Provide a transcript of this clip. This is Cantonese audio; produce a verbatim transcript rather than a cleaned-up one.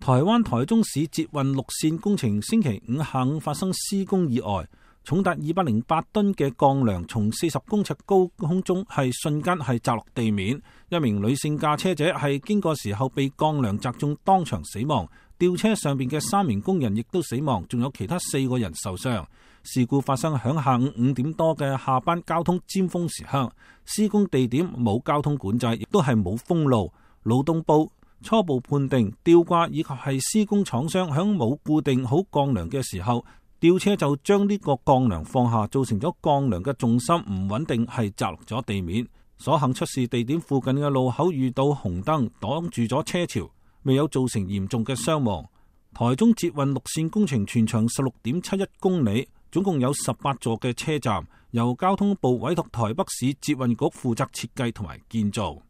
台灣台中市捷運六線工程星期五下午發生施工意外，重達二百零八噸嘅鋼梁從四十公尺高空中係瞬間係砸落地面，一名女性駕車者係經過時候被鋼梁砸中當場死亡，吊車上邊嘅三名工人亦都死亡，仲有其他四個人受傷。事故發生響下午五點多嘅下班交通尖峰時刻，施工地點冇交通管制，亦都係冇封路。勞動部初步判定吊掛以及係施工廠商響冇固定好鋼梁嘅時候，吊車就將呢個鋼梁放下，造成咗鋼梁嘅重心唔穩定，係砸落咗地面。所幸出事地點附近嘅路口遇到紅燈擋住咗車潮，未有造成嚴重嘅傷亡。台中捷運六線工程全長十六點七一公里，總共有十八座嘅車站，由交通部委託台北市捷運局負責設計同埋建造。